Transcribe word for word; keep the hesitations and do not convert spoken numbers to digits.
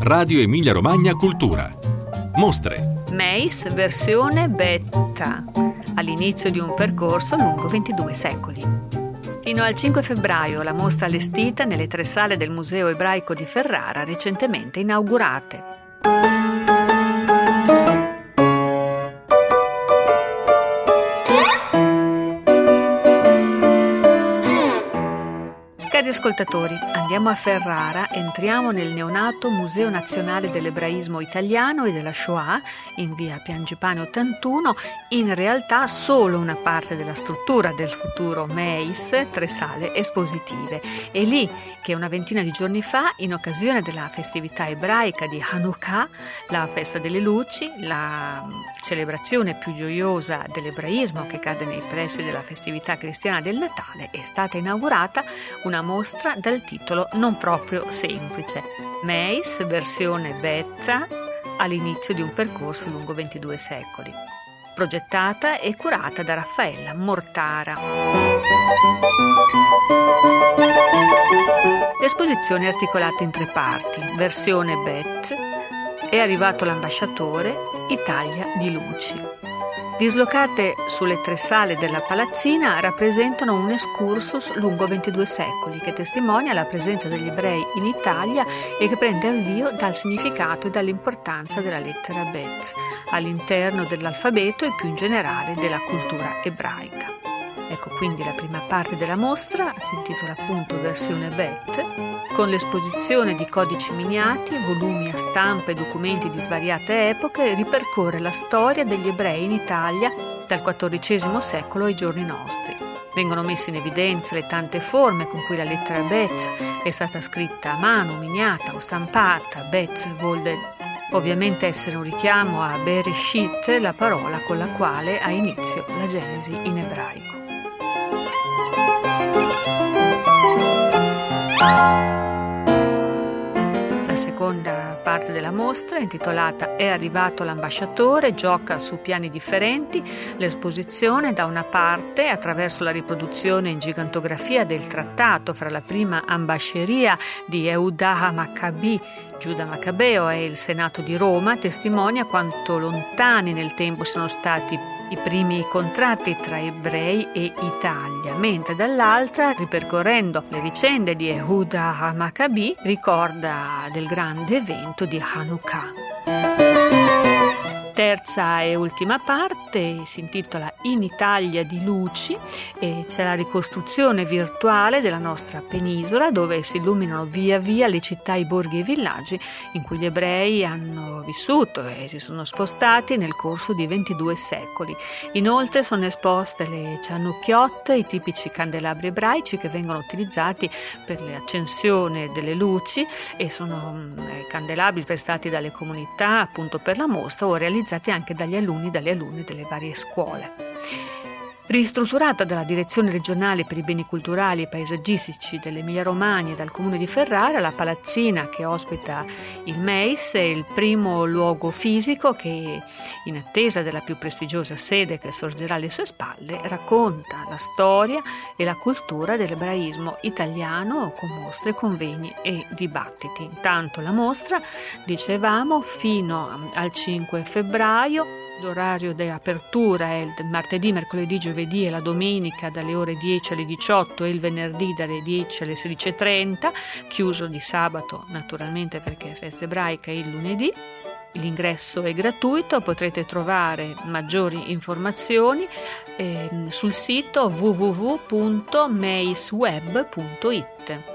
Radio Emilia Romagna Cultura. Mostre. M E I S versione beta, all'inizio di un percorso lungo ventidue secoli. Fino al cinque febbraio la mostra allestita nelle tre sale del Museo Ebraico di Ferrara, recentemente inaugurate. Cari ascoltatori, andiamo a Ferrara, entriamo nel neonato Museo Nazionale dell'Ebraismo Italiano e della Shoah in via Piangipane ottantuno, in realtà solo una parte della struttura del futuro M E I S, tre sale espositive. È lì che una ventina di giorni fa, in occasione della festività ebraica di Hanukkah, la festa delle luci, la celebrazione più gioiosa dell'ebraismo che cade nei pressi della festività cristiana del Natale, è stata inaugurata una mostra dal titolo non proprio semplice, M E I S versione beta, all'inizio di un percorso lungo ventidue secoli, progettata e curata da Raffaella Mortara. L'esposizione è articolata in tre parti. Versione bet, è arrivato l'ambasciatore, Italia di luci. Dislocate sulle tre sale della palazzina, rappresentano un excursus lungo ventidue secoli che testimonia la presenza degli ebrei in Italia e che prende avvio dal significato e dall'importanza della lettera bet all'interno dell'alfabeto e più in generale della cultura ebraica. Ecco quindi la prima parte della mostra, si intitola appunto versione bet, con l'esposizione di codici miniati, volumi a stampa e documenti di svariate epoche, ripercorre la storia degli ebrei in Italia dal quattordicesimo secolo ai giorni nostri. Vengono messe in evidenza le tante forme con cui la lettera bet è stata scritta a mano, miniata o stampata. Bet vuol ovviamente essere un richiamo a Bereshit, la parola con la quale ha inizio la Genesi in ebraico. La seconda parte della mostra, intitolata È arrivato l'ambasciatore, gioca su piani differenti. L'esposizione, da una parte, attraverso la riproduzione in gigantografia del trattato fra la prima ambasceria di Yehuda Maccabi, Giuda Maccabeo, e il Senato di Roma, testimonia quanto lontani nel tempo siano stati i primi contratti tra ebrei e Italia, mentre dall'altra, ripercorrendo le vicende di Yehuda Maccabi, ricorda del grande evento di Hanukkah. Terza e ultima parte si intitola In Italia di luci e c'è la ricostruzione virtuale della nostra penisola, dove si illuminano via via le città, i borghi e i villaggi in cui gli ebrei hanno vissuto e si sono spostati nel corso di ventidue secoli. Inoltre sono esposte le Chanukiot, i tipici candelabri ebraici che vengono utilizzati per l'accensione delle luci, e sono candelabri prestati dalle comunità appunto per la mostra o realizzati anche dagli alunni e dalle alunne delle varie scuole. Ristrutturata dalla Direzione Regionale per i Beni Culturali e Paesaggistici dell'Emilia Romagna e dal Comune di Ferrara, la palazzina che ospita il M E I S è il primo luogo fisico che, in attesa della più prestigiosa sede che sorgerà alle sue spalle, racconta la storia e la cultura dell'ebraismo italiano con mostre, convegni e dibattiti. Intanto la mostra, dicevamo, fino al cinque febbraio. L'orario di apertura è il martedì, mercoledì, giovedì e la domenica dalle ore dieci alle diciotto e il venerdì dalle dieci alle sedici e trenta, chiuso di sabato naturalmente perché è festa ebraica, il lunedì. L'ingresso è gratuito, potrete trovare maggiori informazioni eh, sul sito w w w punto meisweb punto it.